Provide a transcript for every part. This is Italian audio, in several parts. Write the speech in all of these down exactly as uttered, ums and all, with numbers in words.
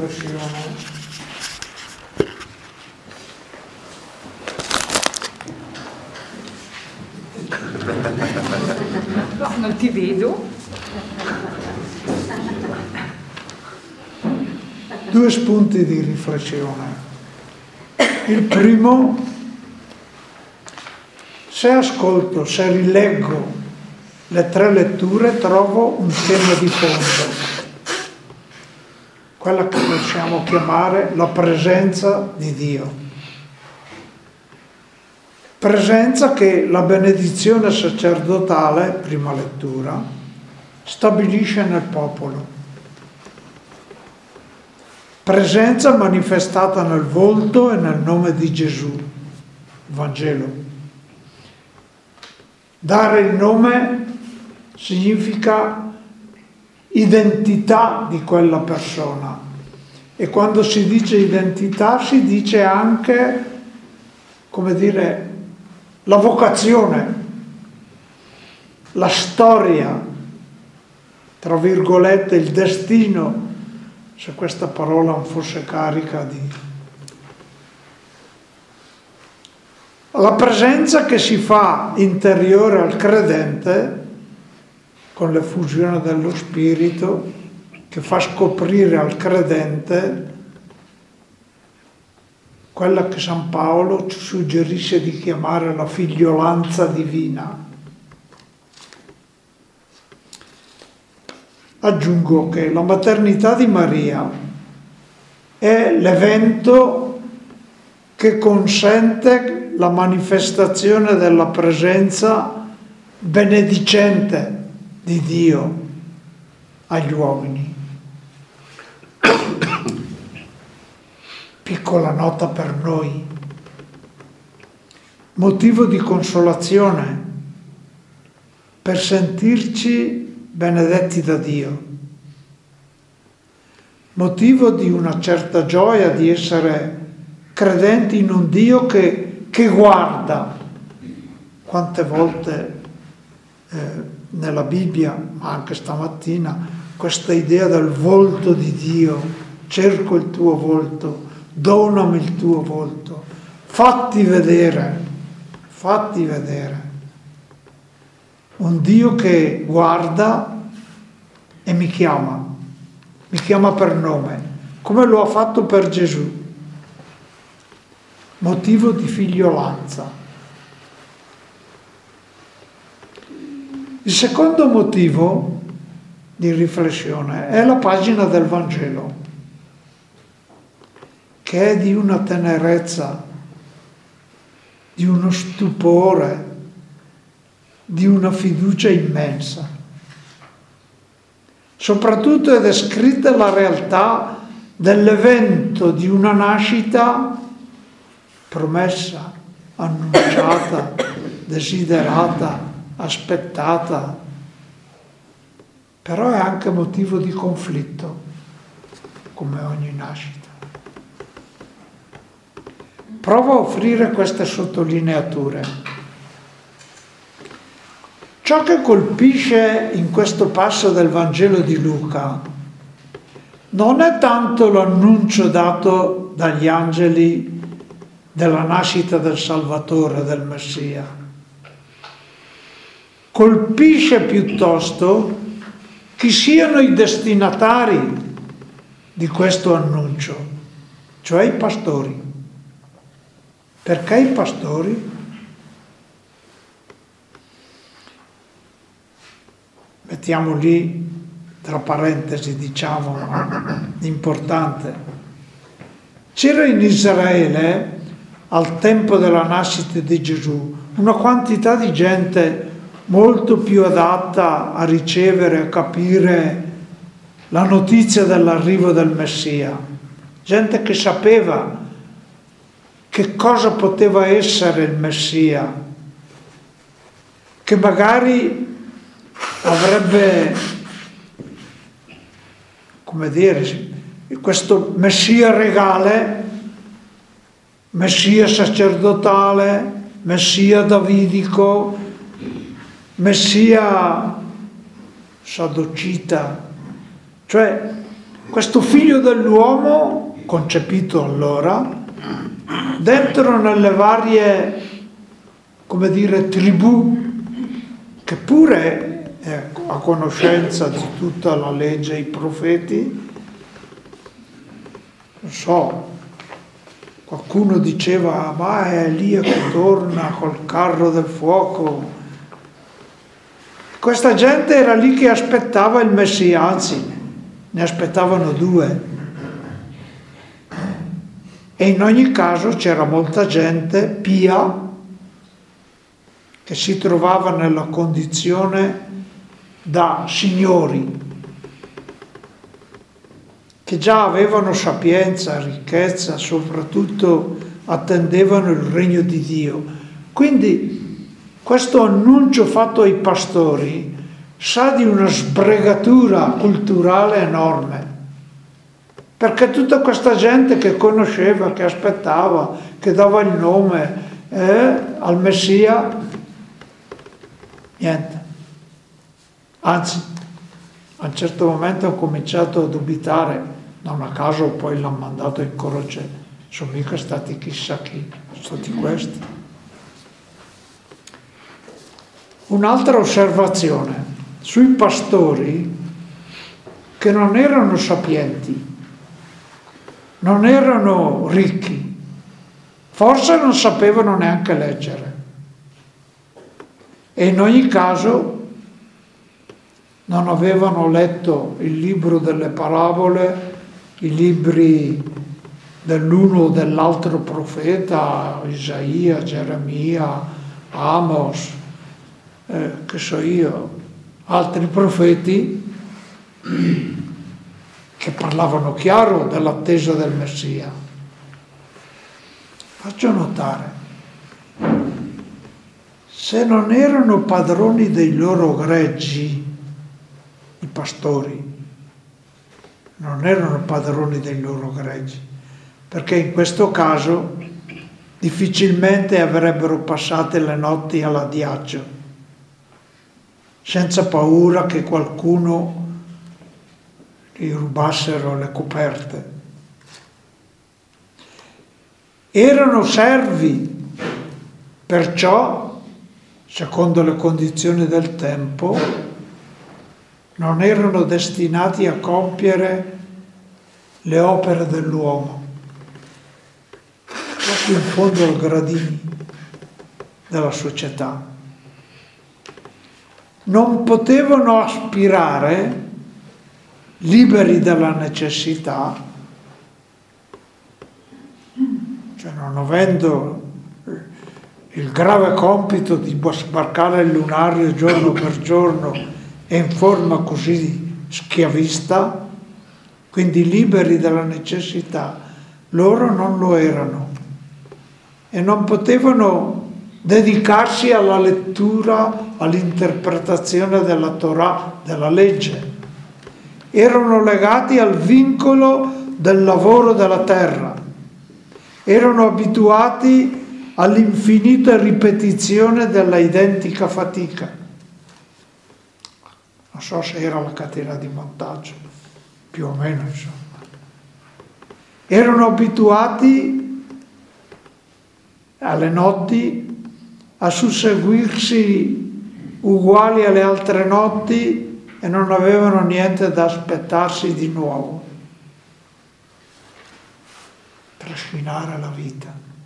riflessione. No, non ti vedo. Due spunti di riflessione. Il primo, se ascolto, se rileggo le tre letture, trovo un tema di fondo, quella che possiamo chiamare la presenza di Dio. Presenza che la benedizione sacerdotale, prima lettura, stabilisce nel popolo. Presenza manifestata nel volto e nel nome di Gesù, Vangelo. Dare il nome significa identità di quella persona, e quando si dice identità si dice anche, come dire, la vocazione, la storia, tra virgolette, il destino, se questa parola non fosse carica di... La presenza che si fa interiore al credente con l'effusione dello Spirito, che fa scoprire al credente quella che San Paolo ci suggerisce di chiamare la figliolanza divina. Aggiungo che la maternità di Maria è l'evento che consente la manifestazione della presenza benedicente di Dio agli uomini. Piccola nota per noi, motivo di consolazione per sentirci benedetti da Dio, motivo di una certa gioia di essere credenti in un Dio che, che guarda. Quante volte eh, nella Bibbia, ma anche stamattina, questa idea del volto di Dio: cerco il tuo volto, donami il tuo volto, fatti vedere, fatti vedere. Un Dio che guarda e mi chiama, mi chiama per nome, come lo ha fatto per Gesù. Motivo di figliolanza. Il secondo motivo di riflessione è la pagina del Vangelo, che è di una tenerezza, di uno stupore, di una fiducia immensa. Soprattutto è descritta la realtà dell'evento di una nascita promessa, annunciata, desiderata, aspettata, però è anche motivo di conflitto, come ogni nascita. Provo a offrire queste sottolineature. Ciò che colpisce in questo passo del Vangelo di Luca non è tanto l'annuncio dato dagli angeli della nascita del Salvatore, del Messia. Colpisce piuttosto chi siano i destinatari di questo annuncio, cioè i pastori. Perché i pastori? Mettiamo lì, tra parentesi, diciamo, importante. C'era in Israele, al tempo della nascita di Gesù, una quantità di gente molto più adatta a ricevere, a capire la notizia dell'arrivo del Messia. Gente che sapeva che cosa poteva essere il Messia, che magari avrebbe, come dire, questo Messia regale, Messia sacerdotale, Messia davidico, Messia sadocita, cioè questo figlio dell'uomo, concepito allora, dentro nelle varie, come dire, tribù, che pure è a conoscenza di tutta la legge e i profeti, non so, qualcuno diceva, ma è Elia che torna col carro del fuoco. Questa gente era lì che aspettava il Messia, anzi, ne aspettavano due. E in ogni caso c'era molta gente pia che si trovava nella condizione da signori, che già avevano sapienza, ricchezza, soprattutto attendevano il regno di Dio. Quindi questo annuncio fatto ai pastori sa di una sbregatura culturale enorme, perché tutta questa gente che conosceva, che aspettava, che dava il nome eh, al Messia, niente. Anzi, a un certo momento ho cominciato a dubitare. Non a caso poi l'hanno mandato in croce, sono mica stati chissà chi, sono stati questi. Un'altra osservazione sui pastori che non erano sapienti, non erano ricchi, forse non sapevano neanche leggere e in ogni caso non avevano letto il libro delle parabole, i libri dell'uno o dell'altro profeta, Isaia, Geremia, Amos, eh, che so io, altri profeti che parlavano chiaro dell'attesa del Messia. Faccio notare, se non erano padroni dei loro greggi, i pastori, non erano padroni dei loro greggi, perché in questo caso difficilmente avrebbero passate le notti all'addiaccio, senza paura che qualcuno gli rubassero le coperte. Erano servi, perciò, secondo le condizioni del tempo, non erano destinati a compiere le opere dell'uomo, proprio in fondo ai gradini della società. Non potevano aspirare, liberi dalla necessità, cioè non avendo il grave compito di sbarcare il lunario giorno per giorno e in forma così schiavista, quindi liberi dalla necessità, loro non lo erano e non potevano dedicarsi alla lettura, all'interpretazione della Torah, della legge. Erano legati al vincolo del lavoro della terra, erano abituati all'infinita ripetizione della identica fatica. Non so se era la catena di montaggio, più o meno, insomma. Erano abituati alle notti a susseguirsi uguali alle altre notti e non avevano niente da aspettarsi di nuovo. Trascinare la vita.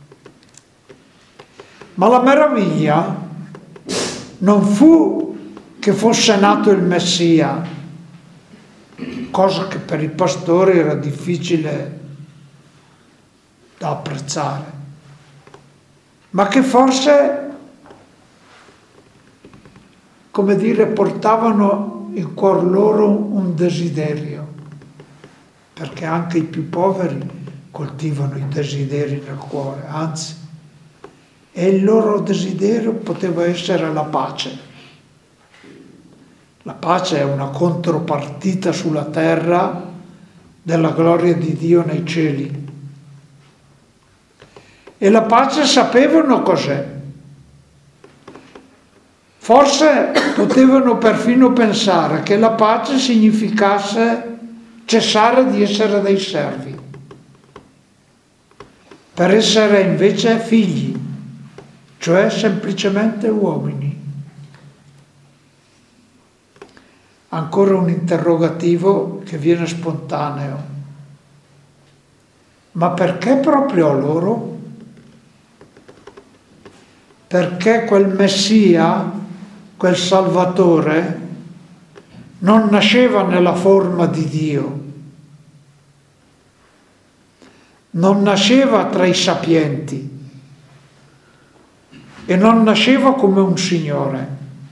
Ma la meraviglia non fu che fosse nato il Messia, cosa che per i pastori era difficile da apprezzare, ma che forse, come dire, portavano in cuor loro un desiderio, perché anche i più poveri coltivano i desideri nel cuore, anzi, e il loro desiderio poteva essere la pace. La pace è una contropartita sulla terra della gloria di Dio nei cieli. E la pace sapevano cos'è. Forse potevano perfino pensare che la pace significasse cessare di essere dei servi, per essere invece figli, cioè semplicemente uomini. Ancora un interrogativo che viene spontaneo. Ma perché proprio loro? Perché quel Messia, quel Salvatore, non nasceva nella forma di Dio, non nasceva tra i sapienti e non nasceva come un signore,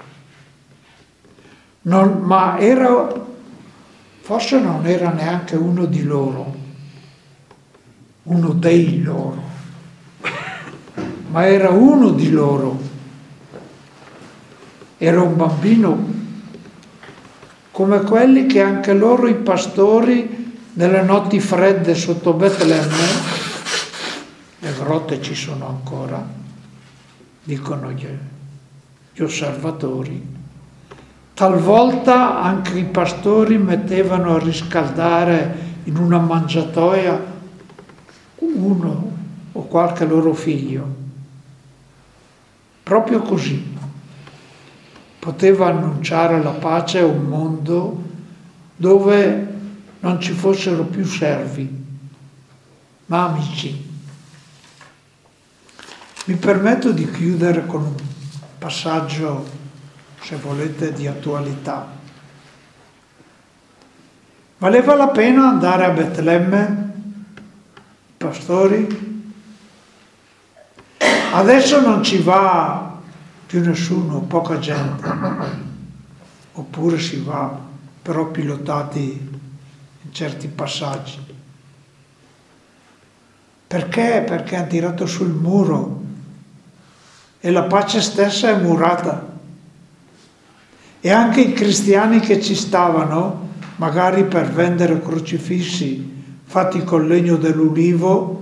non, ma era, forse non era neanche uno di loro, uno dei loro, ma era uno di loro, era un bambino come quelli che anche loro, i pastori, nelle notti fredde sotto Betlemme, le grotte ci sono ancora, dicono gli, gli osservatori, talvolta anche i pastori mettevano a riscaldare in una mangiatoia uno o qualche loro figlio, proprio così. Poteva annunciare la pace a un mondo dove non ci fossero più servi, ma amici. Mi permetto di chiudere con un passaggio, se volete, di attualità. Valeva la pena andare a Betlemme, pastori? Adesso non ci va più nessuno, poca gente, oppure si va, però pilotati in certi passaggi. Perché? Perché hanno tirato sul muro e la pace stessa è murata. E anche i cristiani che ci stavano, magari per vendere crocifissi fatti col legno dell'ulivo,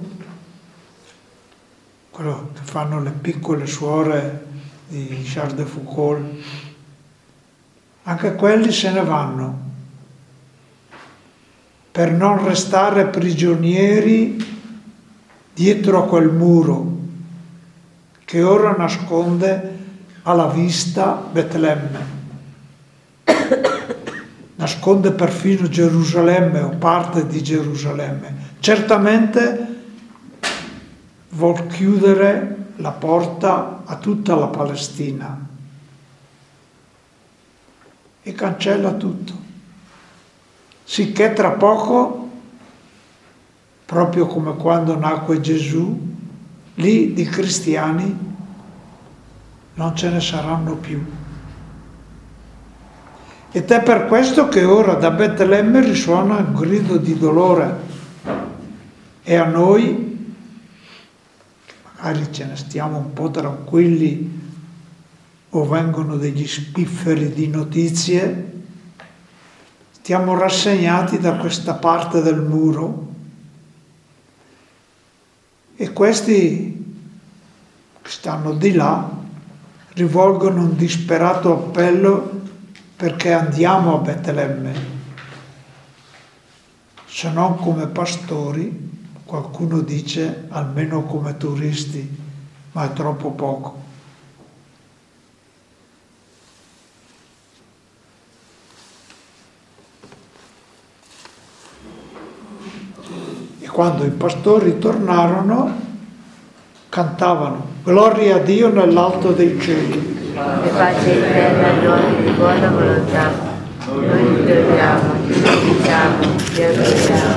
quello che fanno le piccole suore di Charles de Foucault, anche quelli se ne vanno per non restare prigionieri dietro a quel muro che ora nasconde alla vista Betlemme, nasconde perfino Gerusalemme o parte di Gerusalemme. Certamente vuol chiudere la porta a tutta la Palestina e cancella tutto, sicché tra poco, proprio come quando nacque Gesù, lì di cristiani non ce ne saranno più. Ed è per questo che ora da Betlemme risuona un grido di dolore, e a noi, magari ce ne stiamo un po' tranquilli o vengono degli spifferi di notizie, stiamo rassegnati da questa parte del muro, e questi che stanno di là rivolgono un disperato appello perché andiamo a Betlemme, se non come pastori, qualcuno dice almeno come turisti, ma è troppo poco. E quando i pastori tornarono, cantavano gloria a Dio nell'alto dei cieli. E pace in terra agli uomini di buona volontà. Noi ti adoriamo, ti benediciamo, ti adoriamo.